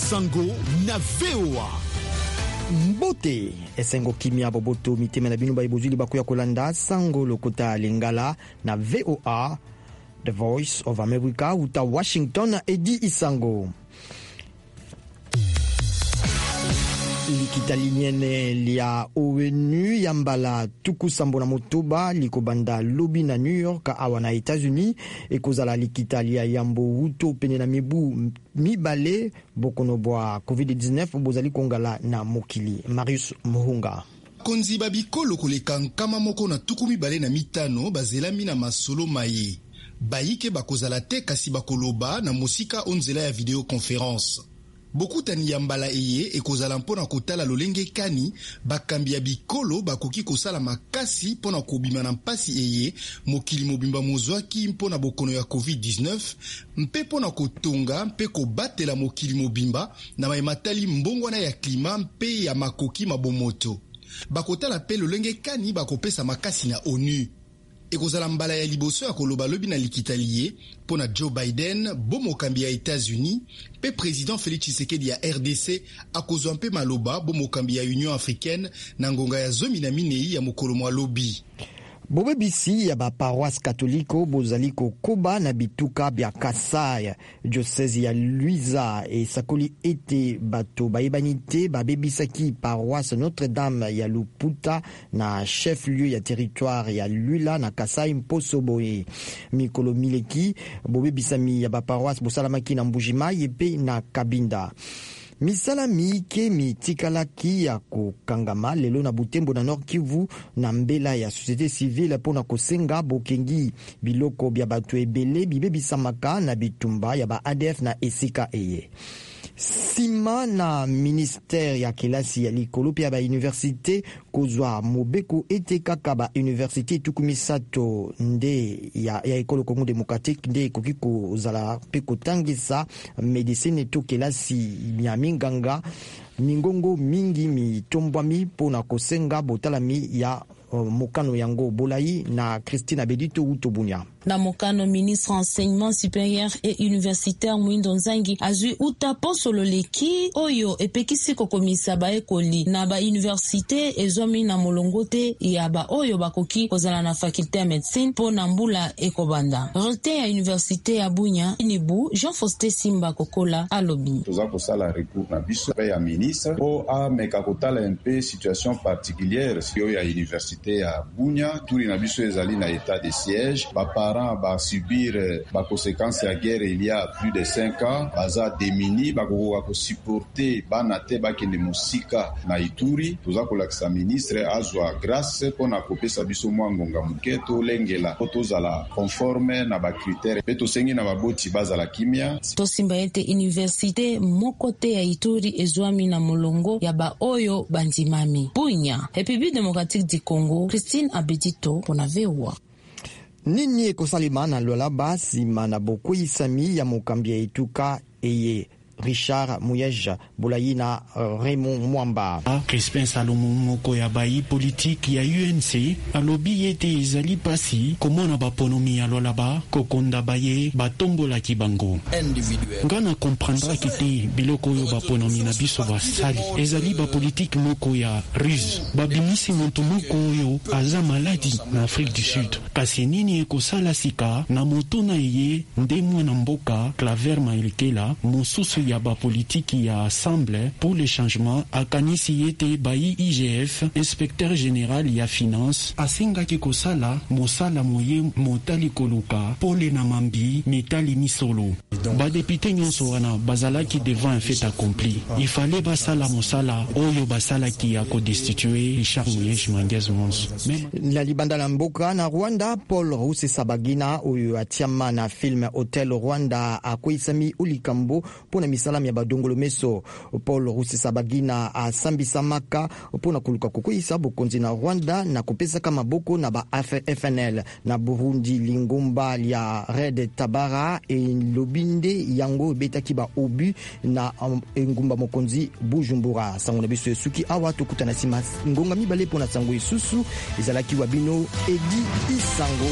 Sango na VOA. Mbote esengo kimia boboto miteme na binu ba ibozuli bakuya kolanda Sango lokota lingala na VOA, The Voice of America uta Washington Edi Isango. Likita linyene lia ONU yambala tuku sambo na motoba likobanda lobi na New York awa na Etats-Unis ekozala likita lia yambo uto pene na mibu mibale bokonobwa COVID-19 bozali kongala na mokili. Marius Muhunga. Konzi babikolo koleka nkama moko na tuku mibale na mitano bazelami na masolo maye. Bayike bakozala te kasi bakoloba na mosika onzela ya videoconférence. Bokutani ya mbala eye ekozala mpona kotala lolenge kani bakambi ya bikolo bakoki kosala makasi mpona kobima na mpasi eye mokili mobimba mozwaki mpona bokono ya COVID-19 mpe mpona kotonga mpe kobatela mokili mobimba na maematali mbongwana ya klima mpe ya makoki mabomoto. Bakotala pe lolenge kani bakopesa makasi na ONU. Ekozala mbala ya liboso ya koloba lobi na likitalie pona Joe Biden, bomokambi ya Etats-Unis, pe président Félix Tshisekedi ya RDC akozwa mpe maloba bomokambi ya Union Africaine na ngonga ya zomi na minei ya mokolo mwa lobi. Bobebisi ya ba paroisse katoliko bozaliko koba na bituka bya Kasai diocese ya Luiza e sakoli ete bato bayebanite babebisaki paroisse Notre-Dame ya Luputa na chef-lieu ya territoire ya Luila na Kasai mposo boye mikolo mileki bobebisami ya ba paroisse bosalamaki na Mbujimai epe na Kabinda. Misala miike mitikalaki ya kokangama lelo na Butembo na Nord Kivu na mbela ya société civile pona kosenga bokengi biloko bya batu ebele bibebisamaka na bitumba ya ba ADF na esika eye. Sima na ministère ya kelasi ya likolo pia ba université kozwa mobeko ete kaka ba université tukumisato nde ya ekolo Congo démocratique nde koki kozala pe kotangisa medicine to kelasi ya minganga mingongo mingi mitombwami pona kosenga botalami ya mokano yango bolai na Christine Abedito Utobunya. Na mokano ministre enseignement supérieur et universitaire Mwindo Nzangi azui utapo solo leki oyo epekisi kokomisa ba ekoli na ba université ezomi na molongote ya ba oyo bakoki kozala na faculté ya médecine po na mbula ekobanda. Recteur ya université ya Bunya Inibu Jean Faustin Simba Kokola alobi. Toza kosala recours na biso ya ministre po a mekakotala un peu situation particulière sio ya université ya Bunya turi na biso ezali na état de siège ba parents ba subir ba conséquences ya guerre il y a plus de 5 ans baza démini bakokoka ko supporter bana te bakende musika na Ituri toza kolakisa ministre azwa grâce pona kopesa biso mwa ngonga muke tolengela po tozala conforme na ba critères pe tosengi na baboti bazala kimia tosimba ete université mokote ya Ituri ezwami na molongo ya ba oyo bandimami. Bunya, République démocratique du Congo, Christine Abedito pona VOA. Nini ekosalima na lola basi mana boku isami ya mokambi ya etuka eye Richard Mouyeja Boulaïna Raymond Mwamba. Crispin Salomon moko ya bayi politique ya UNC alobi ete ezali pasi komona baponomi ya lolaba kokonda baye batombola kibango. Ngana comprendra kite biloko yo baponomi na biso basali ezali ba politique moko ya ruse babimisi monto moko yo aza maladi na Afrique du Sud. Kasi nini ekosala sika na moto na ye ndemwe na mboka Claver Maelkela mosusu ya ba politique ya Assemblée pour le changement akanisi yete bayi IGF inspecteur général ya finance asenga ki kosala mosala moye motali koluka pole na mambi metali misolo ba député nyonso wana bazalaki devant un fait accompli il fallait basala mosala oyo basala ki ya ko destituer Richard Mouyeja Mangez Mons. La libanda la mboka na Rwanda Paul Rusesabagina oyo atiama na film Hotel Rwanda akoisami ulikambo pona misala ya badongolo meso. Paul Rusesabagina asambisamaka pona kuluka kukuisa bokonzi na Rwanda na kupesa kama boko na ba FNL na Burundi lingomba ya Red Tabara e lobinde yango betaki ba obu na ngumba mokonzi Bujumbura. Sango na biso suki awa tokutana sima ngonga mibale pona sango isusu ezalaki wabino Edi Isango.